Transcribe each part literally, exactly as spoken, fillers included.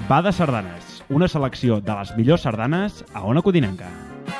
Va de sardanes, una selecció de les millors sardanes a Ona Codinenca.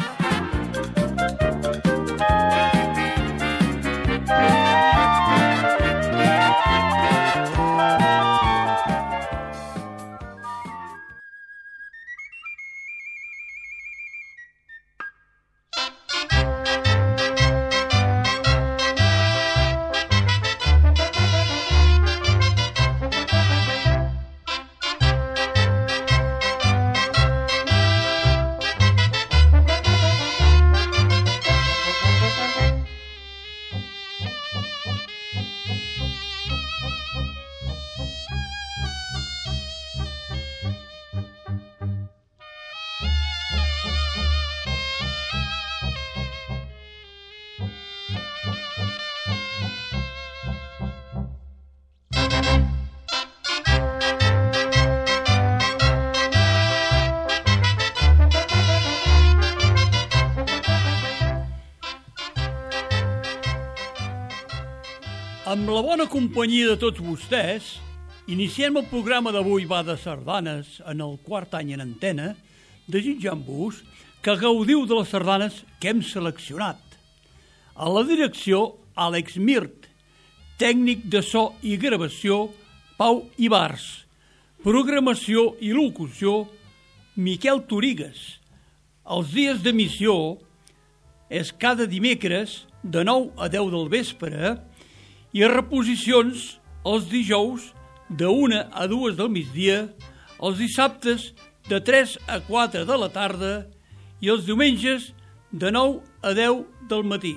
Amb la bona companyia de tots vostès, iniciem el programa d'avui Va de Sardanes en el quart any en antena, desitjant-vos que gaudiu de les sardanes que hem seleccionat. A la direcció, Àlex Mirt, tècnic de so i gravació, Pau Ibars, programació i locució, Miquel Torigues. Els dies d'emissió és cada dimecres de nou a deu del vespre i a reposicions els dijous de una a dues del migdia, els dissabtes de tres a quatre de la tarda i els diumenges de nou a deu del matí.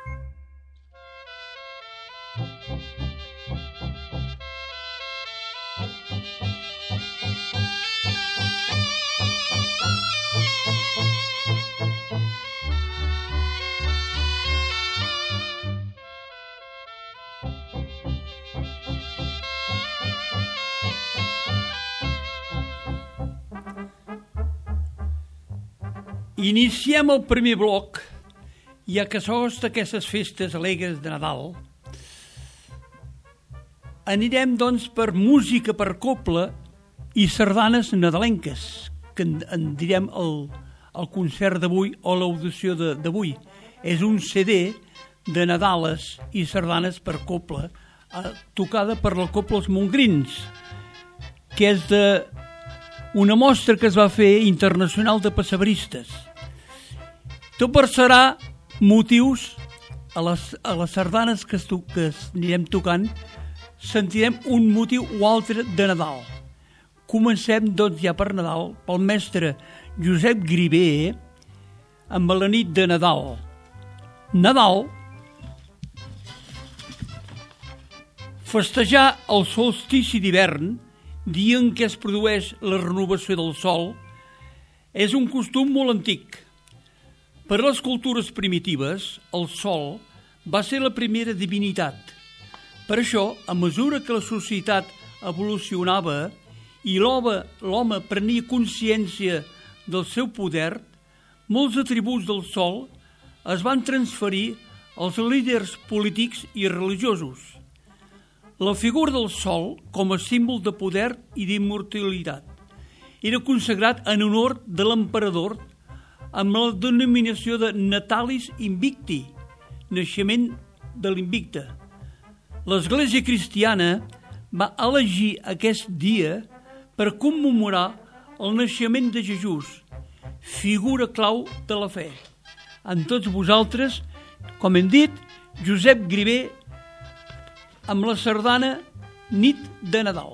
Iniciem el primer bloc, ja que s'acosta aquestes festes alegres de Nadal. Anirem, doncs, per música per cobla i sardanes nadalenques, que en, en direm el, el concert d'avui o l'audició d'avui. És un C D de Nadales i sardanes per cobla, eh, tocada per la Cobla Els Montgrins, que és de una mostra que es va fer internacional de pessebristes. Tot per serà motius a les, a les sardanes que, es, que es anirem tocant, sentirem un motiu o altre de Nadal. Comencem, doncs, ja per Nadal, pel mestre Josep Griver, amb la nit de Nadal. Nadal, festejar el solstici d'hivern, dia en què es produeix la renovació del sol, és un costum molt antic. Per a les cultures primitives, el sol va ser la primera divinitat. Per això, a mesura que la societat evolucionava i l'home prenia consciència del seu poder, molts atributs del sol es van transferir als líders polítics i religiosos. La figura del sol, com a símbol de poder i d'immortalitat, era consagrat en honor de l'emperador amb la denominació de Natalis Invicti, naixement de l'Invicta. L'Església cristiana va elegir aquest dia per commemorar el naixement de Jesús, figura clau de la fe. Amb tots vosaltres, com hem dit, Josep Griver amb la sardana Nit de Nadal.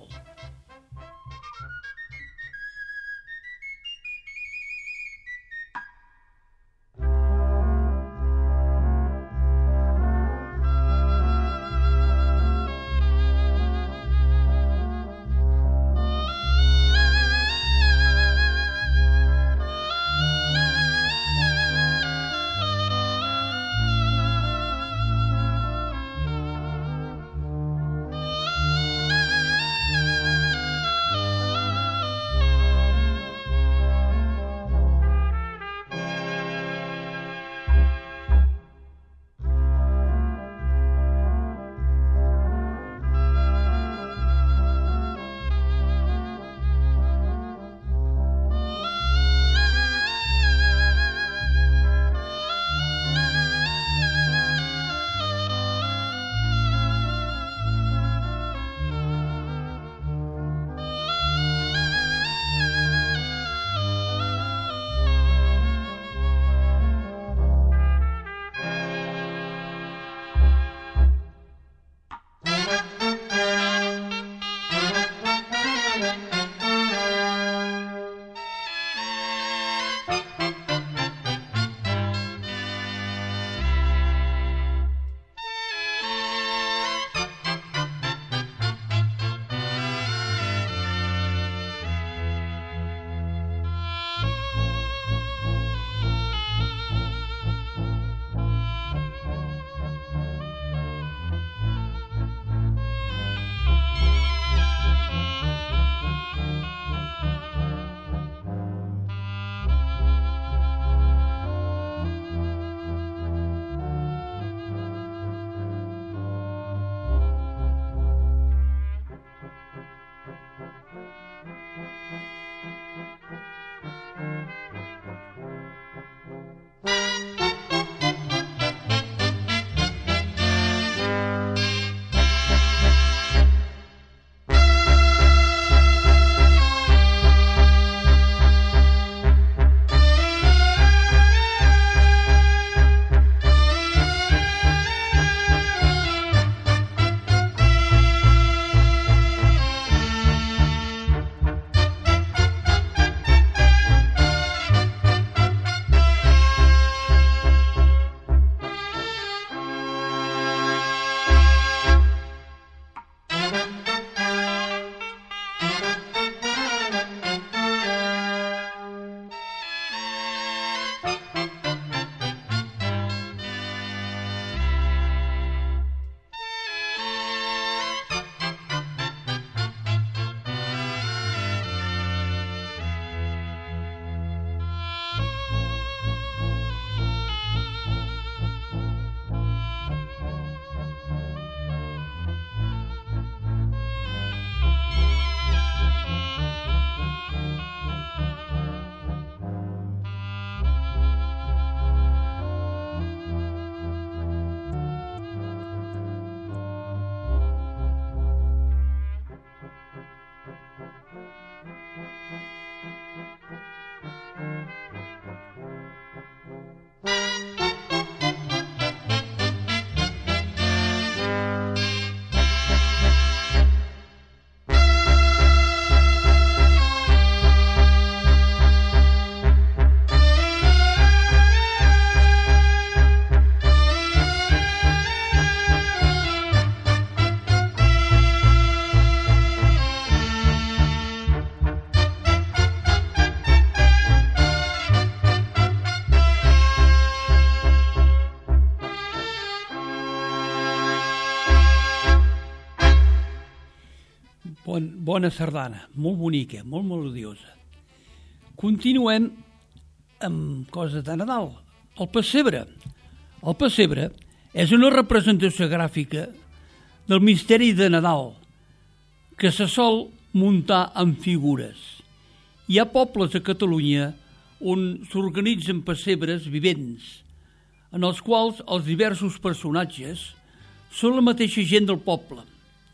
Bon, bona sardana, molt bonica, molt melodiosa. Continuem amb coses de Nadal. El pessebre. El pessebre és una representació gràfica del misteri de Nadal que se sol muntar en figures. Hi ha pobles a Catalunya on s'organitzen pessebres vivents, en els quals els diversos personatges són la mateixa gent del poble.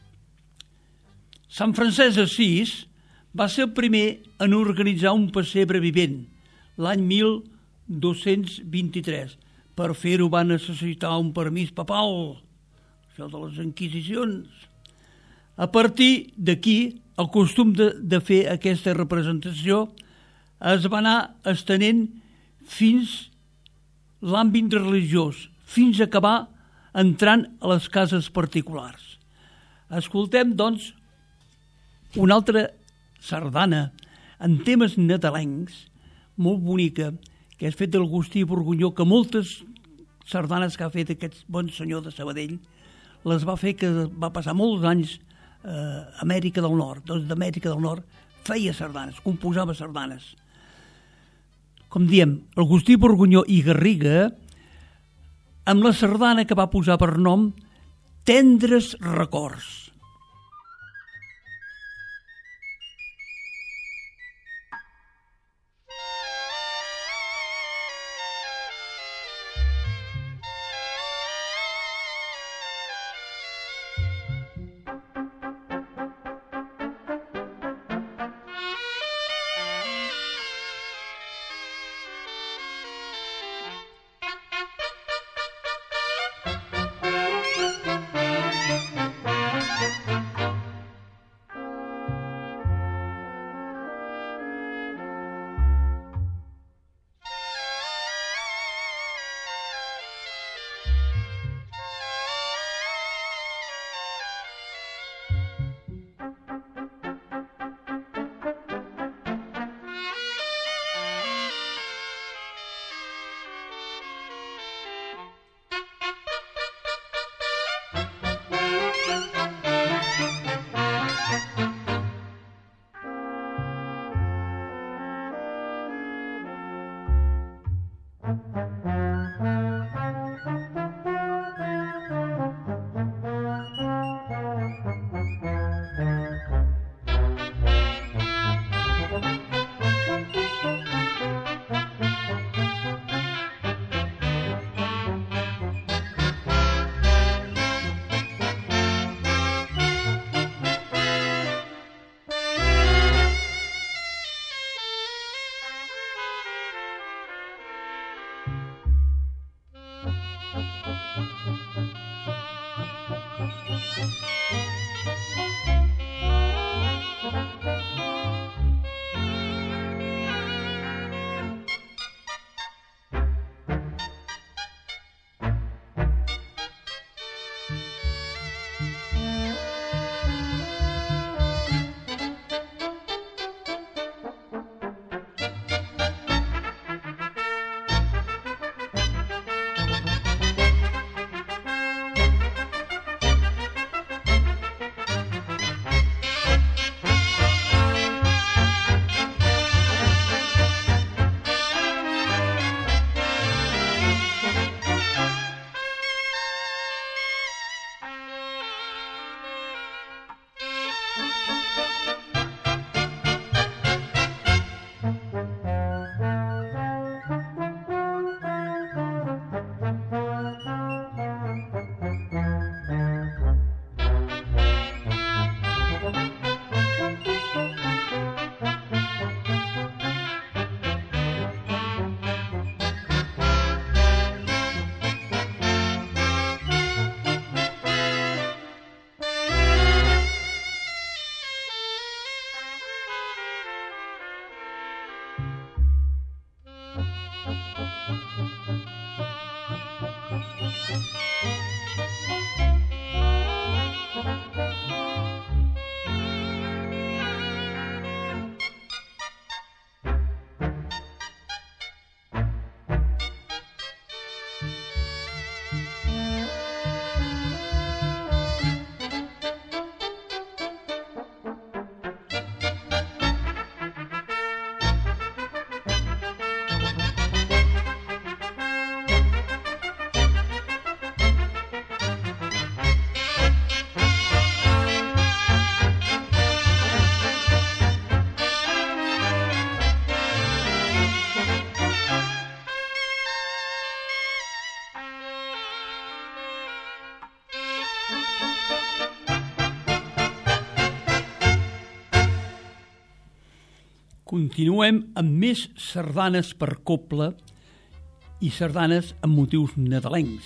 Sant Francesc d'Assís va ser el primer en organitzar un pessebre vivent l'any mil dos-cents vint-i-tres. Per fer-ho va necessitar un permís papal, això de les inquisicions. A partir d'aquí, el costum de, de fer aquesta representació es va anar estenent fins l'àmbit religiós, fins a acabar entrant a les cases particulars. Escoltem, doncs, una altra sardana en temes nadalencs, molt bonica, que és fet d'Agustí Borgunyó, que moltes sardanes que ha fet aquest bon senyor de Sabadell les va fer, que va passar molts anys a Amèrica del Nord. Doncs d'Amèrica del Nord feia sardanes, composava sardanes. Com diem, Agustí Borgunyó i Garriga, amb la sardana que va posar per nom Tendres records. Continuem amb més sardanes per cobla i sardanes amb motius nadalencs.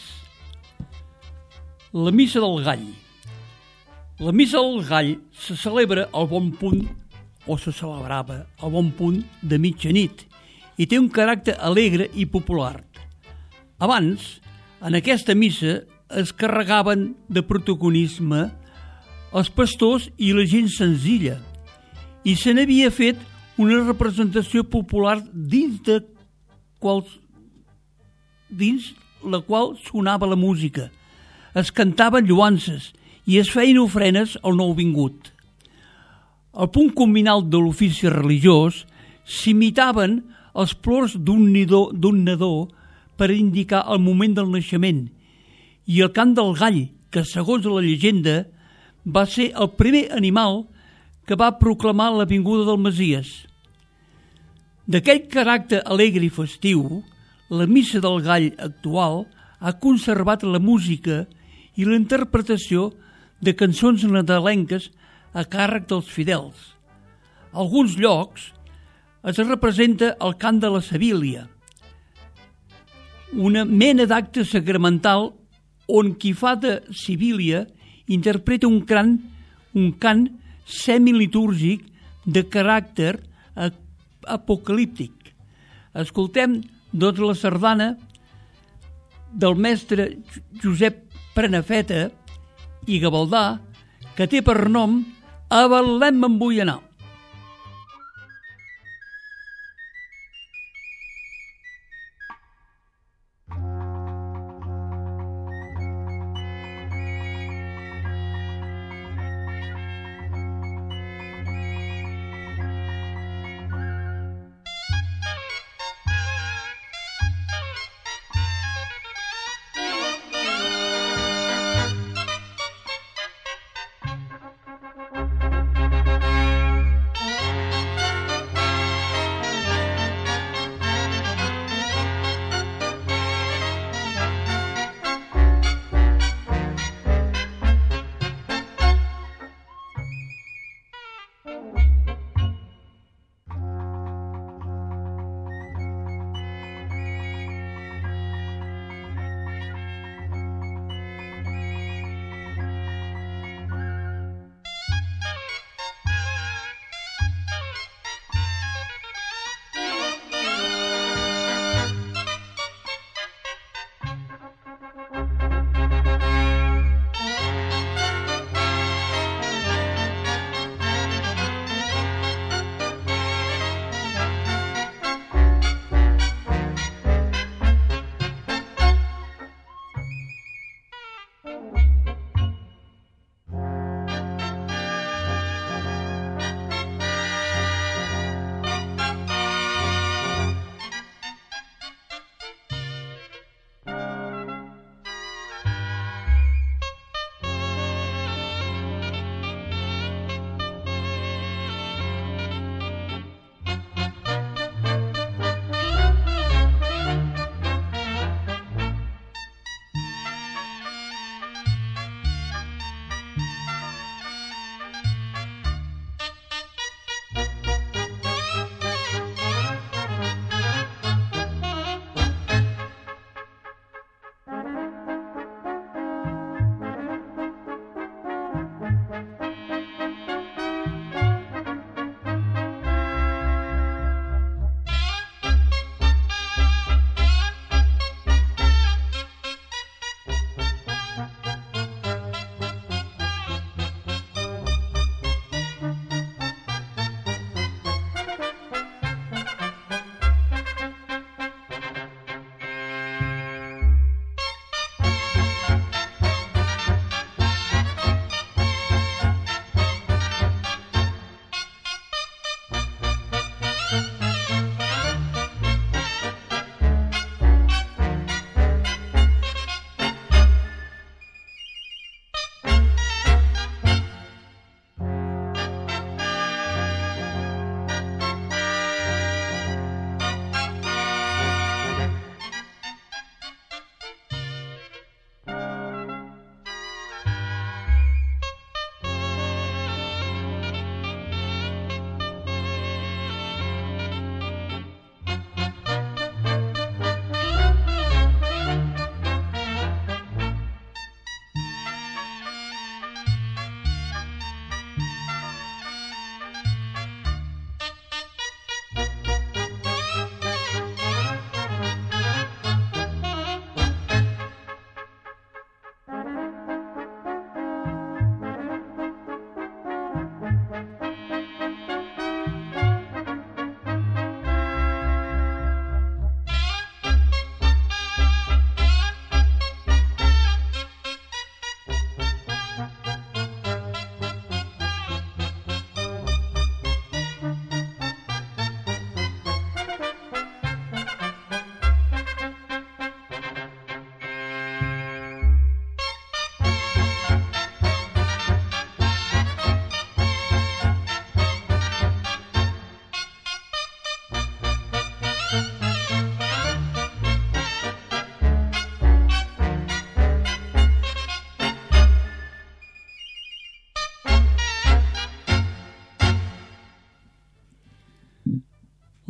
La missa del gall. La missa del gall se celebra al bon punt, o se celebrava al bon punt de mitjanit, i té un caràcter alegre i popular. Abans, en aquesta missa es carregaven de protagonisme els pastors i la gent senzilla, i se n'havia fet una representació popular dins de quals, dins la qual sonava la música. Es cantaven lloances i es feien ofrenes al nouvingut. Al punt culminal de l'ofici religiós s'imitaven els plors d'un nidó, d'un nadó per indicar el moment del naixement, i el cant del gall, que segons la llegenda va ser el primer animal que va proclamar la vinguda del Messies. D'aquell caràcter alegre i festiu, la missa del gall actual ha conservat la música i la interpretació de cançons nadalenques a càrrec dels fidels. A alguns llocs es representa el cant de la Sibil·lia, una mena d'acte sacramental on qui fa de Sibil·lia interpreta un cant, un cant semilitúrgic de caràcter apocalíptic. Escoltem, doncs, la sardana del mestre Josep Prenafeta i Gavaldà, que té per nom A Betlem me'n vull anar.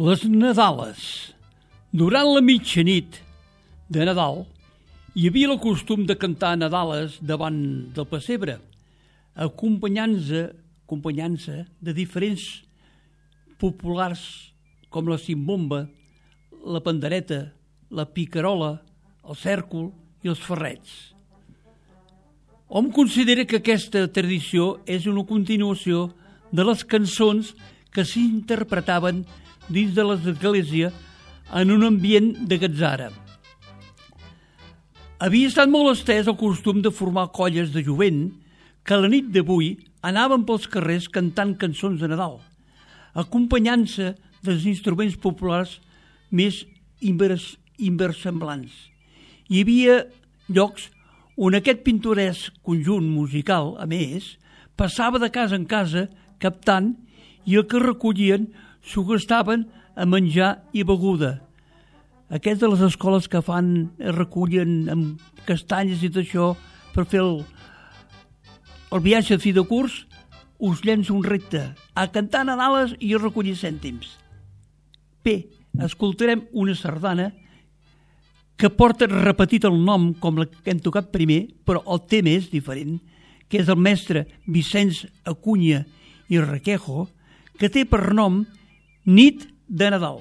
Les Nadales. Durant la mitjanit de Nadal hi havia el costum de cantar Nadales davant del pessebre, acompanyant-se acompanyant-se de diferents populars com la cimbomba, la pandereta, la picarola, el cèrcol i els ferrets. Hom considera que aquesta tradició és una continuació de les cançons que s'interpretaven dins de l'església en un ambient de gatzara. Havia estat molt estès el costum de formar colles de jovent que la nit d'avui anaven pels carrers cantant cançons de Nadal, acompanyant-se dels instruments populars més invers, inversemblants. Hi havia llocs on aquest pintoresc conjunt musical, a més, passava de casa en casa captant i el que recollien s'ho gastaven a menjar i beguda. Aquests de les escoles que fan, recullen amb castanyes i tot això per fer el, el viatge a fi de curs, us llenço un repte, a cantar Nadales i a recollir cèntims. Bé, escoltarem una sardana que porta repetit el nom com la que hem tocat primer, però el tema és diferent, que és el mestre Vicenç Acuña i Requejo, que té per nom Nit de Nadal.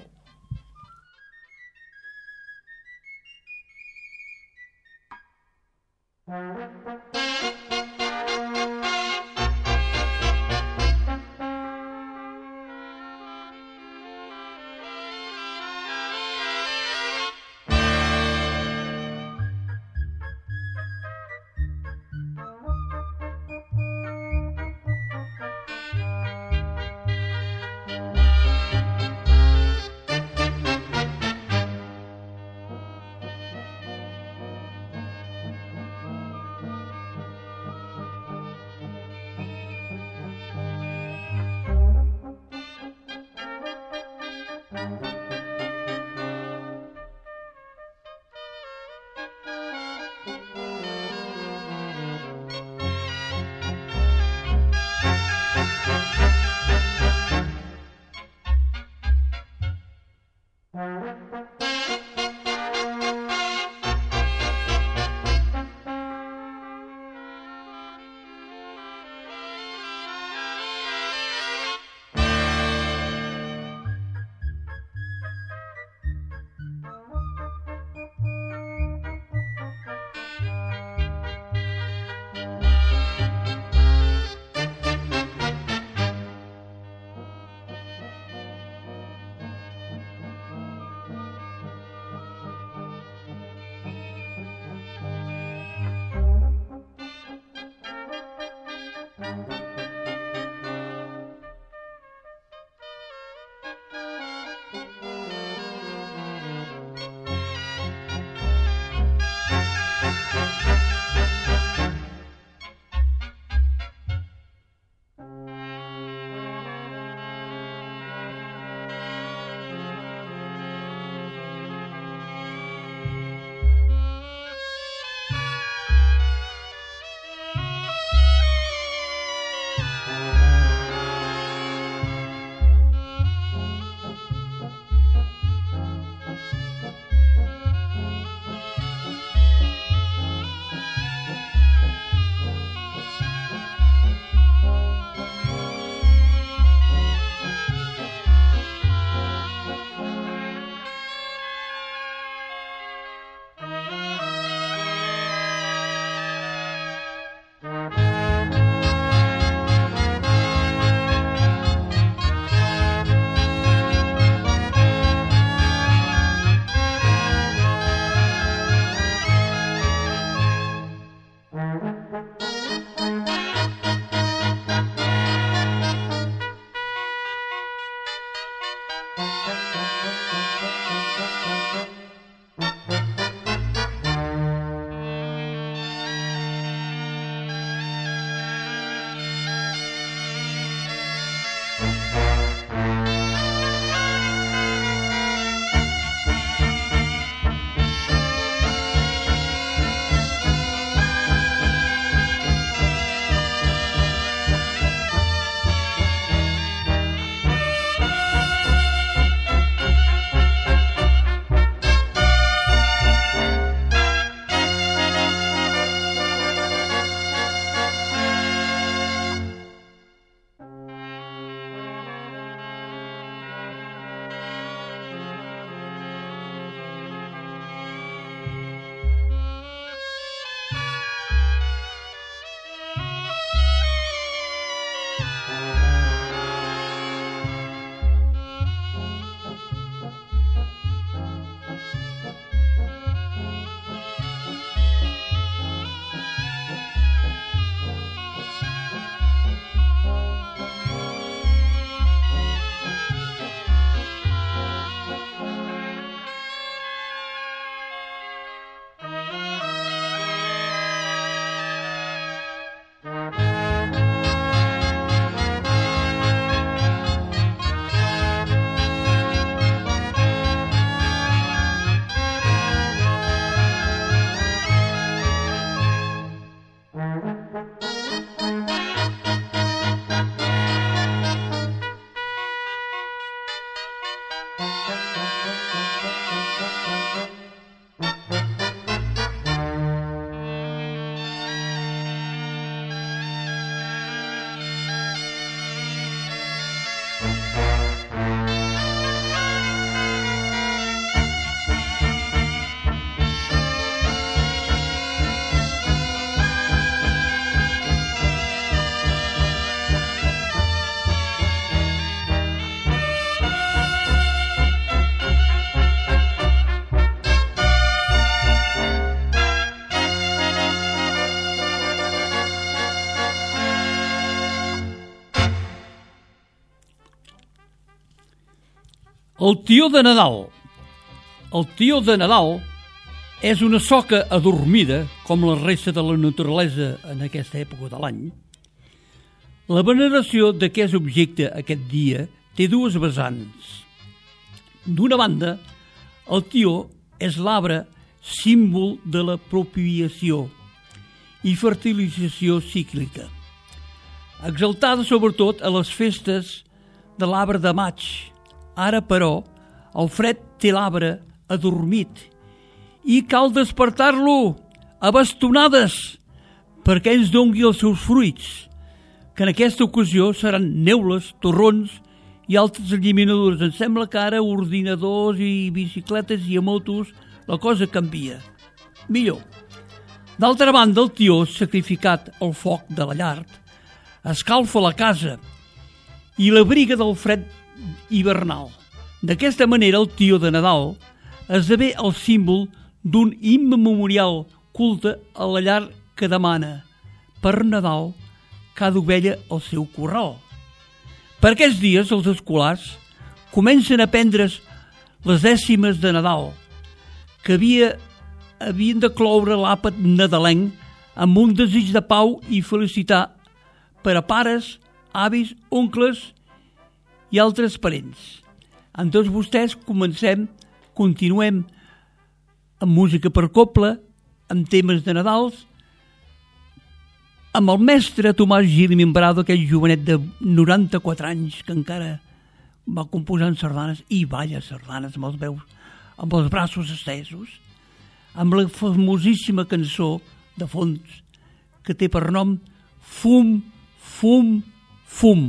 El tió de Nadal. El tió de Nadal és una soca adormida, com la resta de la naturalesa en aquesta època de l'any. La veneració d'aquest objecte aquest dia té dues vessants. D'una banda, el tió és l'arbre símbol de la propagació i fertilització cíclica, exaltada sobretot a les festes de l'arbre de maig. Ara, però, el fred té l'arbre adormit i cal despertar-lo a bastonades perquè ens dongui els seus fruits, que en aquesta ocasió seran neules, torrons i altres eliminadors. Em sembla que ara ordinadors i bicicletes i motos la cosa canvia. Millor. D'altra banda, el tió, sacrificat al foc de la llar, escalfa la casa i l'abriga del fred hivernal. D'aquesta manera, el tió de Nadal esdevé el símbol d'un immemorial culte a la llar que demana, per Nadal, cada ovella al seu corral. Per aquests dies, els escolars comencen a prendre's les dècimes de Nadal, que havia, havien de cloure l'àpat nadalenc amb un desig de pau i felicitat per a pares, avis, oncles i altres parents. Amb tots vostès comencem, continuem amb música per cobla, amb temes de Nadals, amb el mestre Tomàs Gil i Mimbrado, aquell jovenet de noranta-quatre anys que encara va composant sardanes i balla sardanes amb els veus, amb els braços estesos, amb la famosíssima cançó de fons que té per nom Fum, Fum, Fum.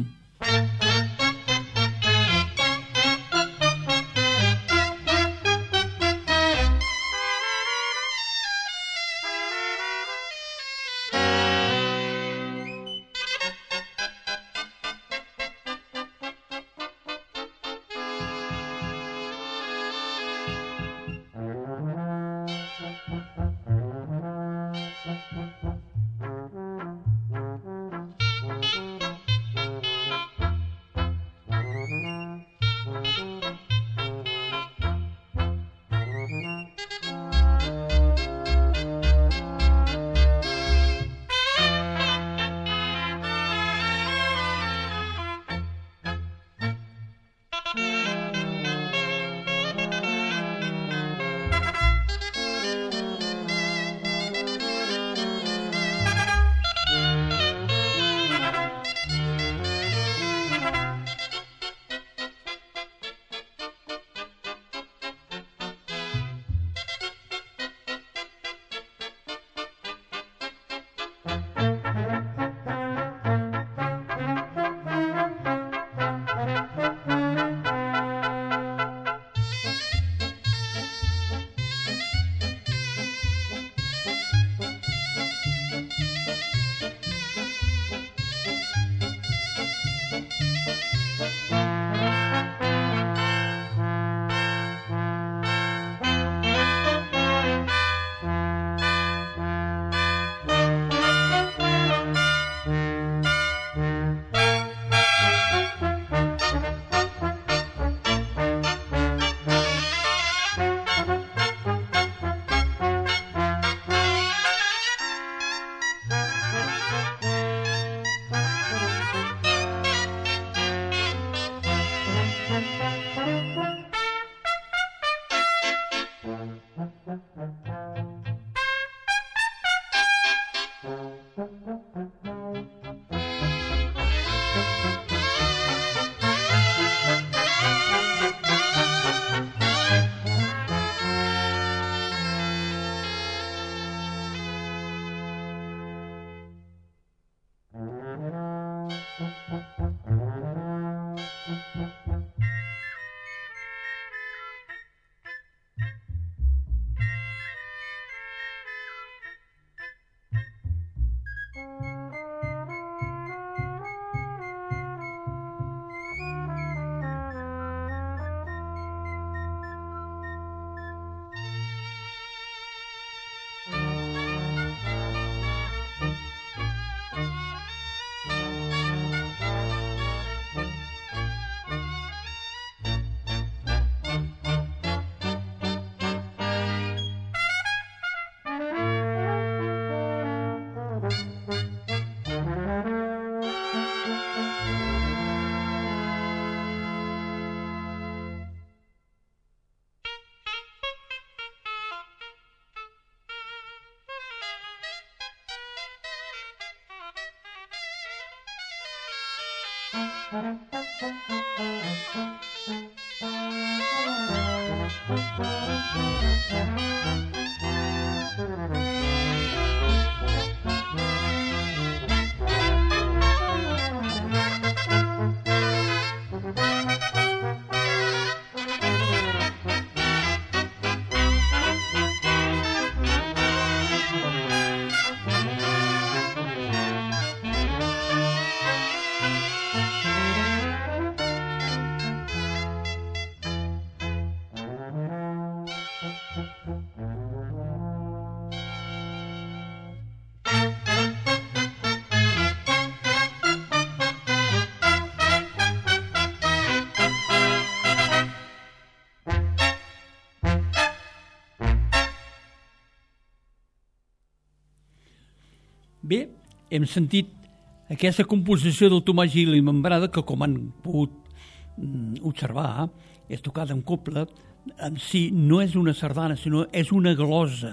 Bé, hem sentit aquesta composició del Tomàs Gil i Membrada, que com han pogut observar, és tocada en cobla. En si no és una sardana, sinó és una glosa.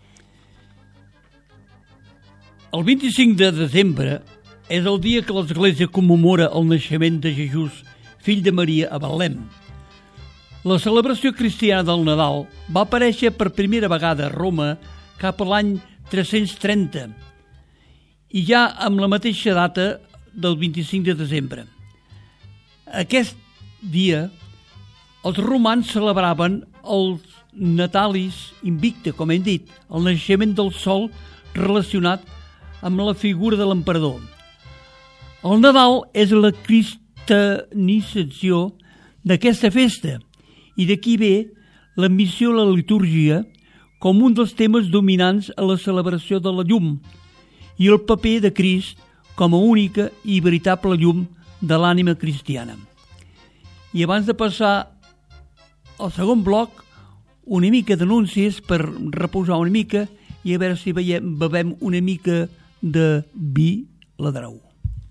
El vint-i-cinc de desembre és el dia que l'Església commemora el naixement de Jesús, fill de Maria, a Betlem. La celebració cristiana del Nadal va aparèixer per primera vegada a Roma cap a l'any tres-cents trenta, i ja amb la mateixa data del vint-i-cinc de desembre. Aquest dia, els romans celebraven els Natalis Invicta, com hem dit, el naixement del sol relacionat amb la figura de l'emperador. El Nadal és la cristianització d'aquesta festa, i d'aquí ve l'admissió a la litúrgia com un dels temes dominants a la celebració de la llum, i el paper de Crist com a única i veritable llum de l'ànima cristiana. I abans de passar al segon bloc, una mica d'anuncis per reposar una mica i a veure si veiem, bevem una mica de vi Ladrau.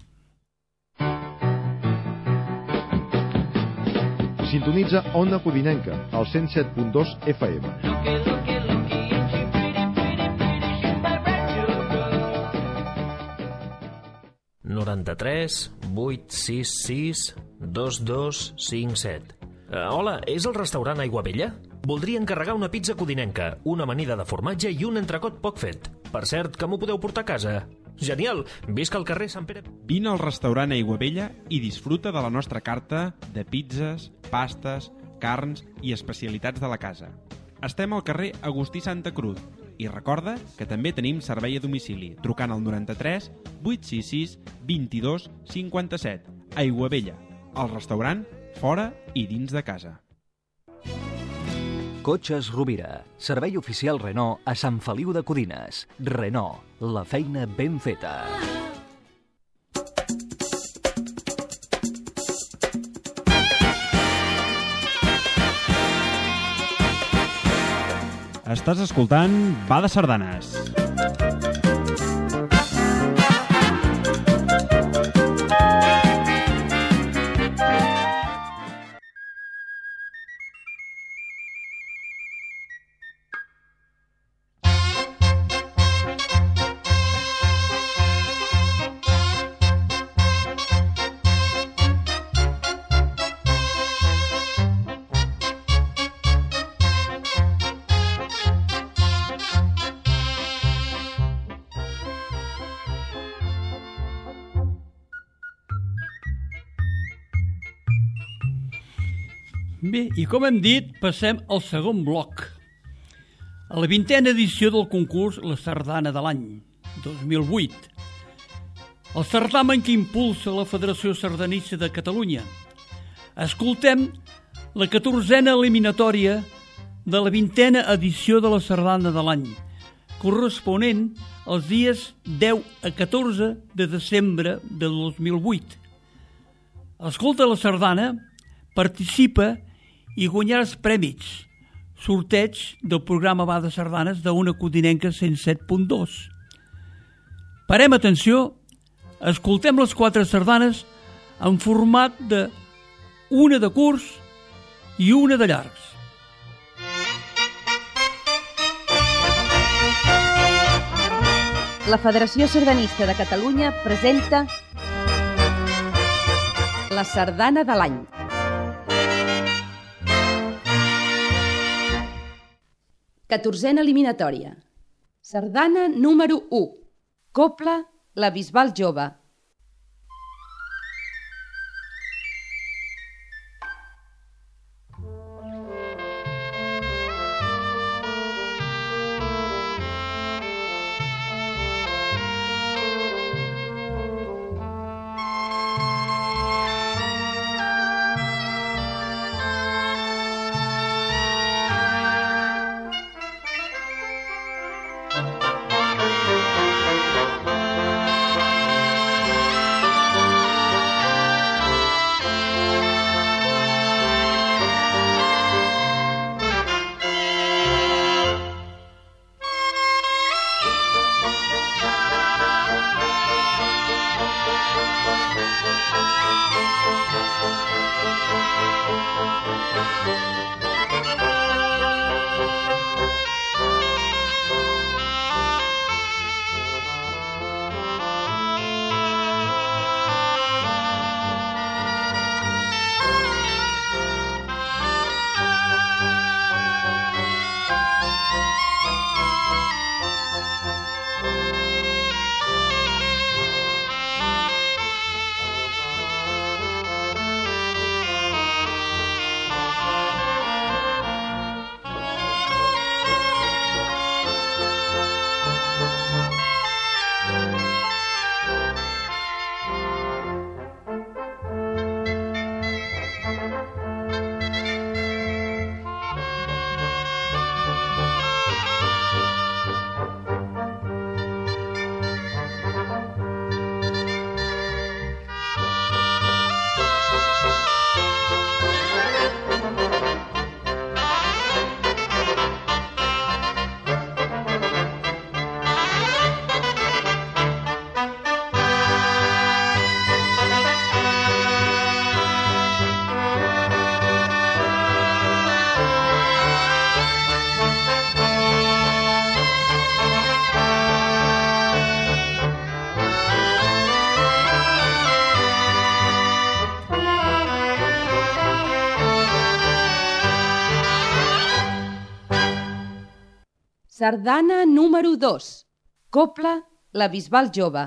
Sintonitza Ona Codinenca, al cent set punt dos F M. noranta-tres vuit sis sis dos dos cinc set. Uh, hola, és el restaurant Aigua Vella? Voldria encarregar una pizza codinenca, una amanida de formatge i un entrecot poc fet. Per cert, que m'ho podeu portar a casa? Genial! Visc al carrer Sant Pere... Vine al restaurant Aigua Vella i disfruta de la nostra carta de pizzas, pastes, carns i especialitats de la casa. Estem al carrer Agustí Santa Cruz i recorda que també tenim servei a domicili trucant al noranta-tres vuit sis sis vint-i-dos cinquanta-set. Aigua Vella, el restaurant fora i dins de casa. Cotxes Rovira, servei oficial Renault a Sant Feliu de Codines. Renault, la feina ben feta. Estàs escoltant Va de Sardanes. Bé, i com hem dit, passem al segon bloc. A la vintena edició del concurs La Sardana de l'any, dos mil vuit. El certamen que impulsa la Federació Sardanista de Catalunya. Escoltem la catorzena eliminatòria de la vintena edició de la Sardana de l'any, corresponent als dies deu a catorze de desembre de dos mil vuit. Escolta la sardana, participa i guanyaràs prèmits, sorteig del programa Va de Sardanes d'Ona Codinenca cent set punt dos. Parem atenció, escoltem les quatre sardanes en format de una de curs i una de llargs. La Federació Sardanista de Catalunya presenta la sardana de l'any. Catorzena eliminatòria. Sardana número u. Copla La Bisbal Jove. Sardana número dos. Copla La Bisbal Jove.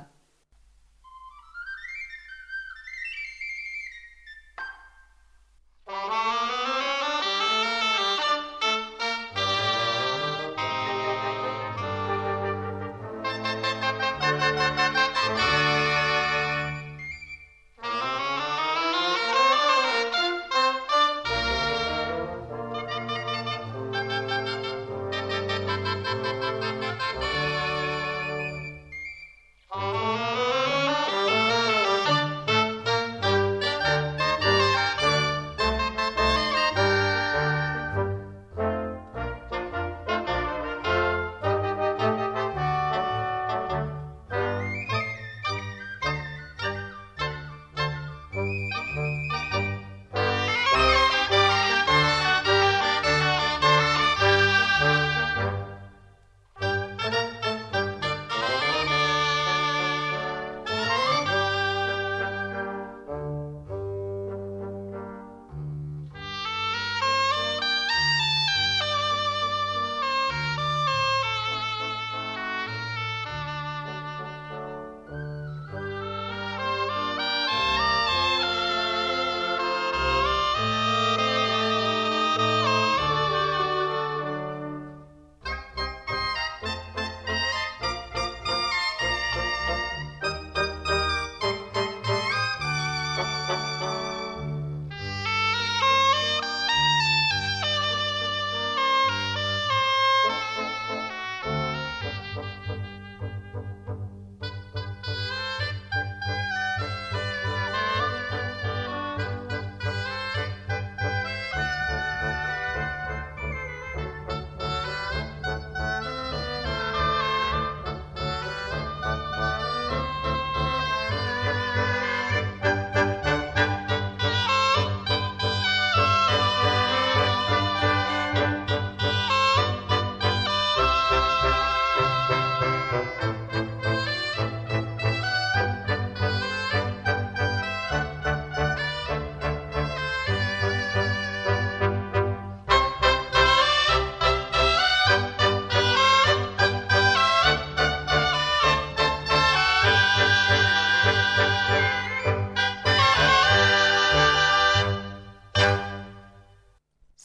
Oh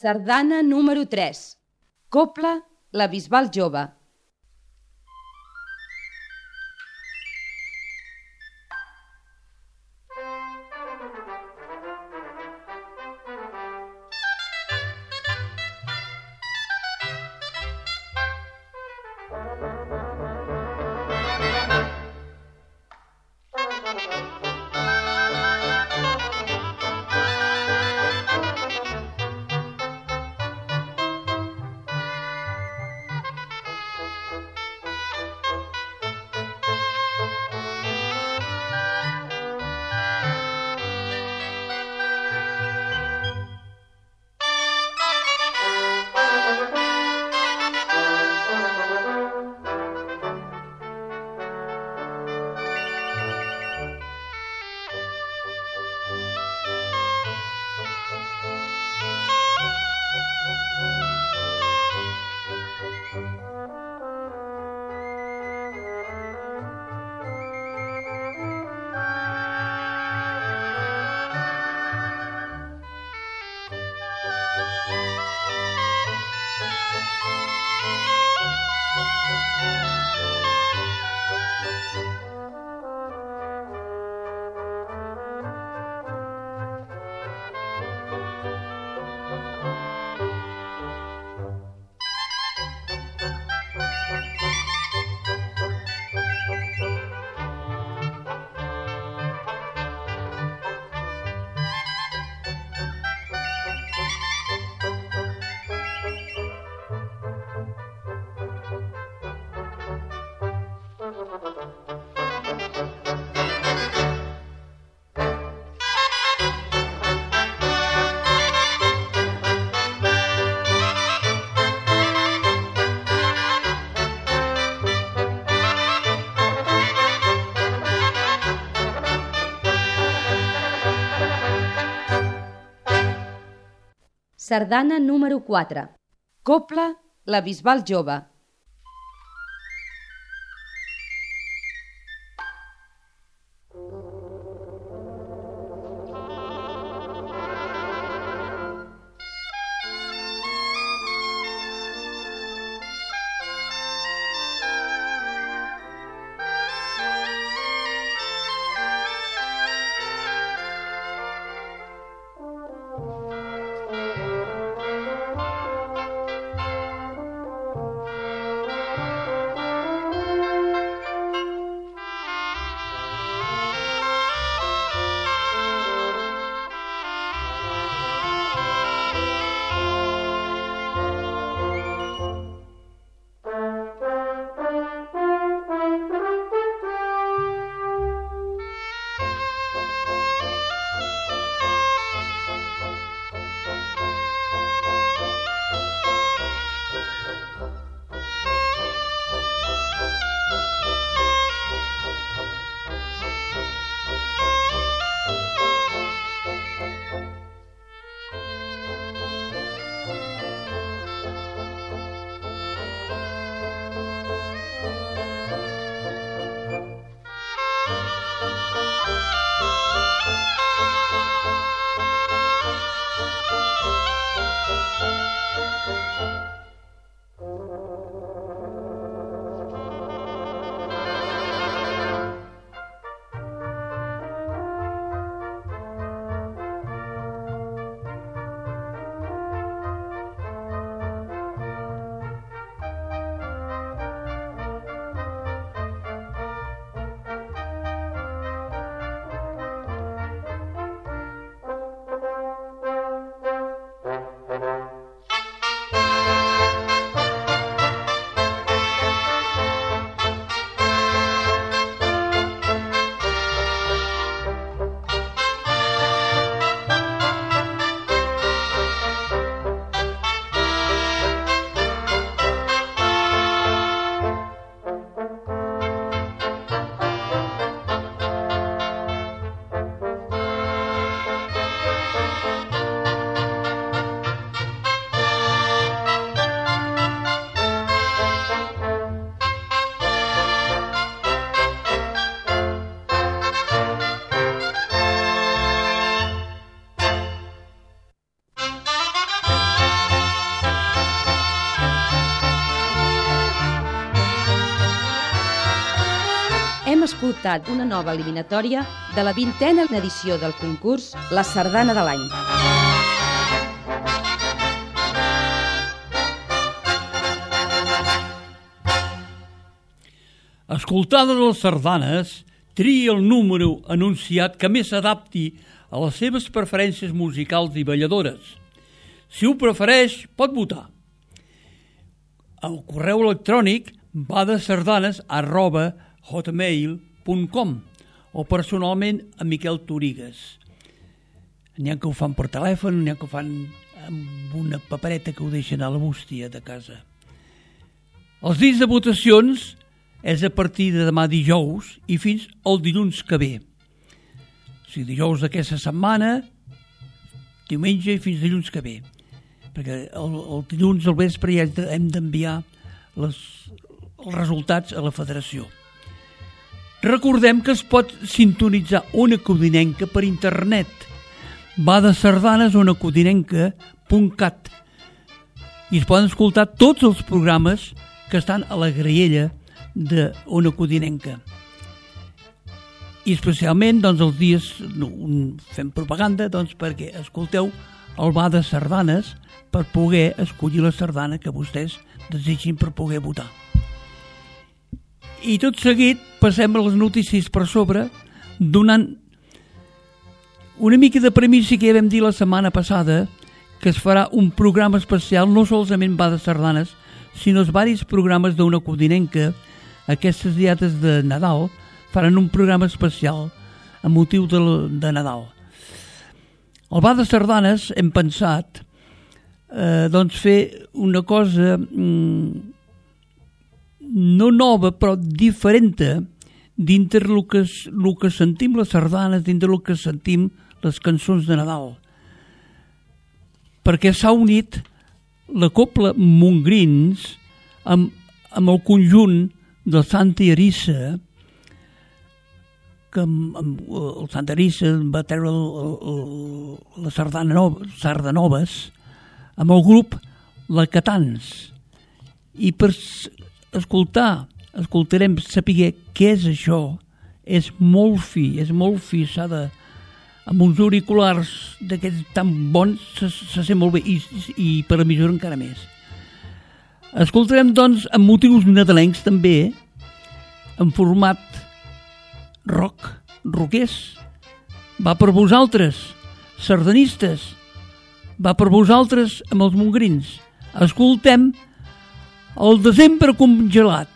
Sardana número tres. Copla La Bisbal Jove. Sardana número quatre. Copla La Bisbal Jove. escoltat una nova eliminatòria de la vintena edició del concurs La Sardana de l'Any. Escoltada de les sardanes, tria el número anunciat que més s'adapti a les seves preferències musicals i balladores. Si ho prefereix, pot votar. El correu electrònic va de sardanes arroba hotmail punt com o personalment a Miquel Torigues. N'hi ha que ho fan per telèfon, n'hi ha que ho fan amb una papereta que ho deixen a la bústia de casa. Els dies de votacions és a partir de demà dijous i fins al dilluns que ve. O sigui, dijous d'aquesta setmana, diumenge i fins dilluns que ve. Perquè el, el dilluns al vespre ja hem d'enviar les, els resultats a la federació. Recordem que es pot sintonitzar Ona Codinenca per internet. Va de sardanes onacodinenca punt cat i es poden escoltar tots els programes que estan a la graella de Ona Codinenca. I especialment doncs, els dies no, fem propaganda doncs, perquè escolteu el Ba de Sardanes per poder escollir la sardana que vostès desitgin per poder votar. I tot seguit passem a les notícies per sobre, donant una mica de premissa que ja vam dir la setmana passada, que es farà un programa especial no solament Va de Sardanes, sinó els varis programes d'Ona Codinenca. Aquestes diates de Nadal faran un programa especial amb motiu de, de Nadal. El Va de Sardanes hem pensat eh, doncs fer una cosa mm, no nova però diferent dintre el que, el que sentim les sardanes, dintre el que sentim les cançons de Nadal, perquè s'ha unit la cobla Montgrins amb, amb el conjunt del Santa Arissa, que amb, amb, el Santa Arissa va treure el, el, el, la sardana nova, Sardanoves amb el grup La Catans, i per escoltar escoltarem saber què és això. És molt fi, és molt fi, s'ha de amb uns auriculars d'aquests tan bons se, se sent molt bé i, i per emissora encara més. Escoltarem doncs amb motius nadalencs també, en format rock, roquers. Va per vosaltres, sardanistes, va per vosaltres amb els Montgrins. Escoltem El desembre congelat.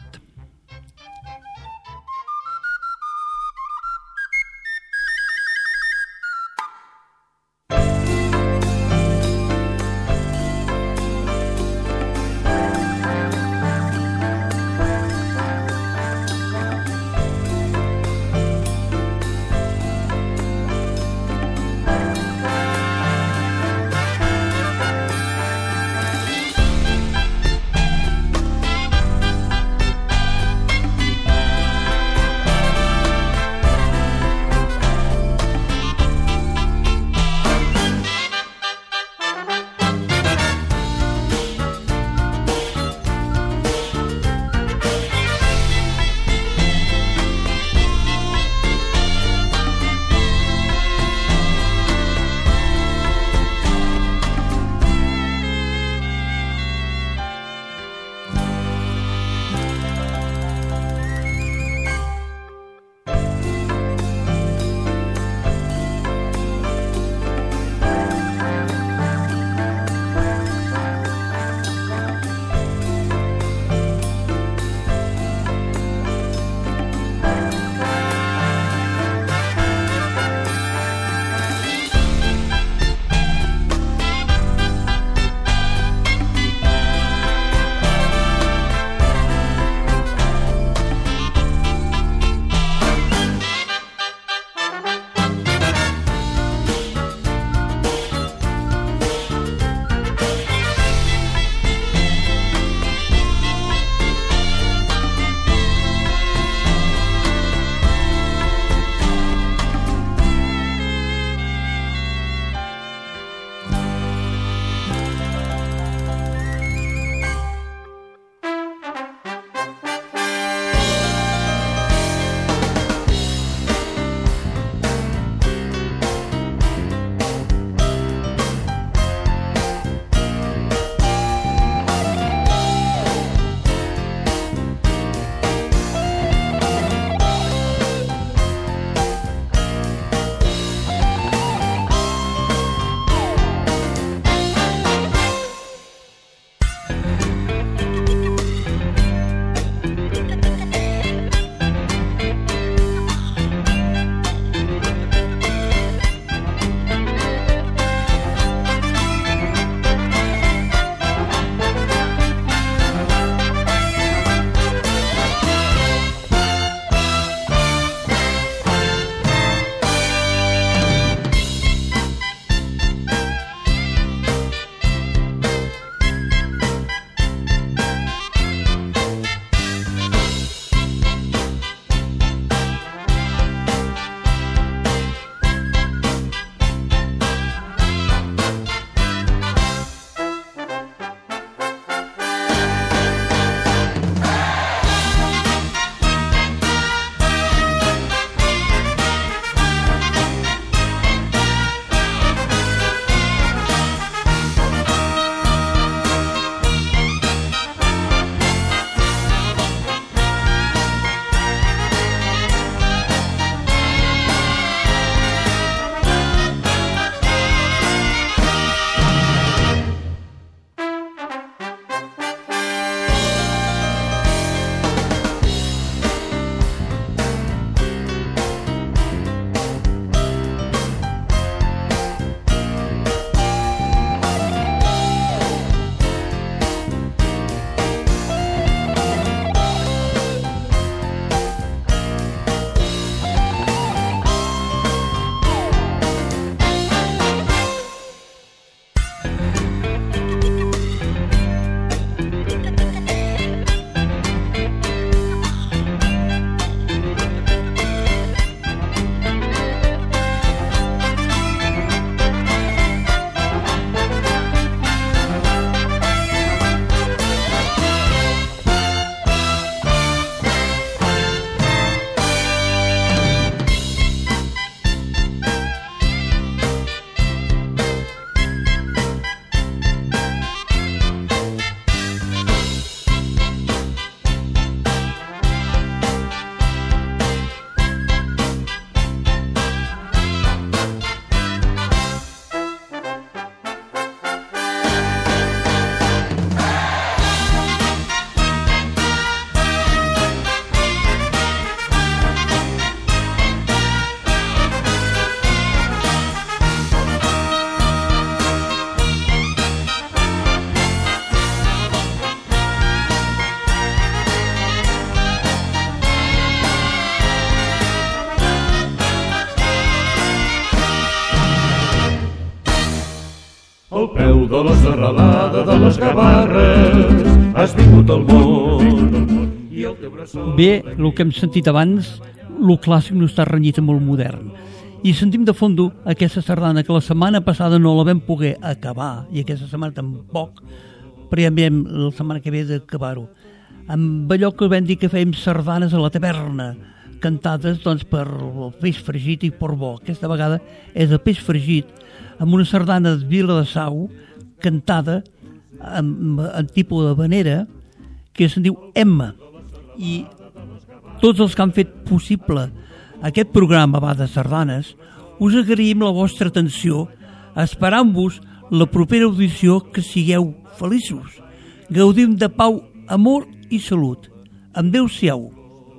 de la serralada de les Gavarres has vingut al món i el teu bressol... Bé, el que hem sentit abans, el clàssic no està renyit amb el modern. I sentim de fondo aquesta sardana que la setmana passada no la vam poder acabar, i aquesta setmana tampoc, però ja veiem la setmana que ve d'acabar-ho. Amb allò que vam dir que fèiem sardanes a la taverna, cantades doncs, per el peix fregit i per bo. Aquesta vegada és el peix fregit, amb una sardana de Vila de Sau, cantada en, en tipus de vanera, que se'n diu Emma. I tots els que han fet possible aquest programa va de sardanes, us agraïm la vostra atenció, esperant-vos la propera audició que sigueu feliços. Gaudim de pau, amor i salut. Amb Déu-siau.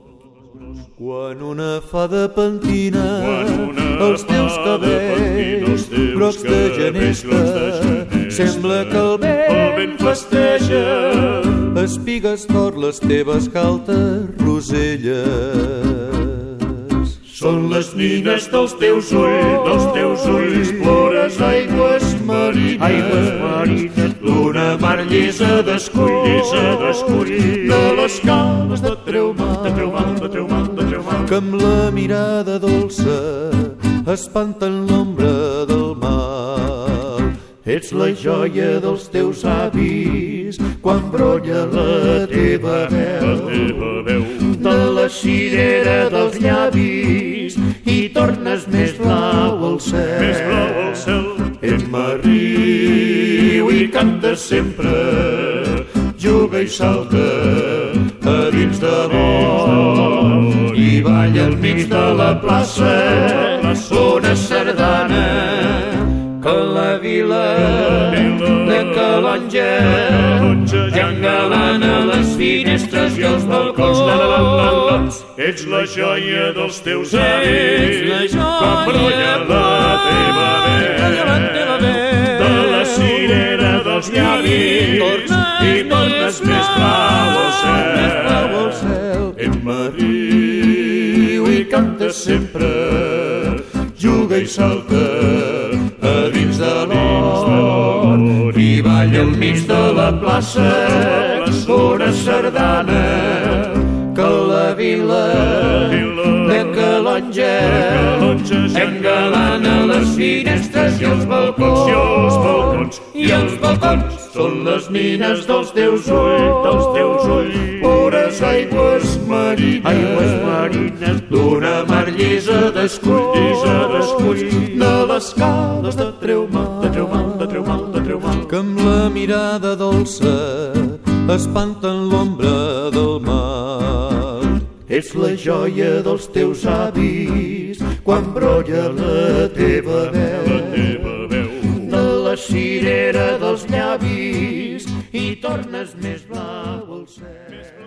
Quan una fada pentina els teus cabells grocs de genesta, sembla que el vent festeja, espigues d'or les teves galtes roselles. Són les nines dels teus ulls, dels teus ulls, plores aigües marines, aigües marines, d'una mar llesa d'escull, llesa d'escull, de les cales de Treumant, de Treumant, de Treumant, de Treumant, que amb la mirada dolça espanten l'ombra del mal. Ets la joia dels teus avis quan brolla la teva veu, de la cirera dels llavis i tornes més blau al cel. Més blau al cel. Emma riu i canta sempre, juga i salta a dins de l'or i balla al mig de la plaça una sardana que la vila de Calonja ja engalana les finestres i els balcons. Ets la joia dels teus avis, com brolla la teva veu, de la cirera dels llavis i tornes més blau al cel. Emma riu i canta sempre, juga i salta a dins de l'or i balla al mig de la plaça una sardana que la vila de Calonja engalana les finestres i els balcons, i els balcons són les nines dels teus ulls, dels teus ulls, pures aigües marines, aigües marines, d'una mar llisa d'escull, llisa d'escull, de les cales de Treumant, de Treumant, de Treumant, de Treumant, que amb la mirada dolça espanten l'ombra del mal. Ets la joia dels teus avis quan brolla la teva veu, de la cirera dels llavis i tornes més blau al cel.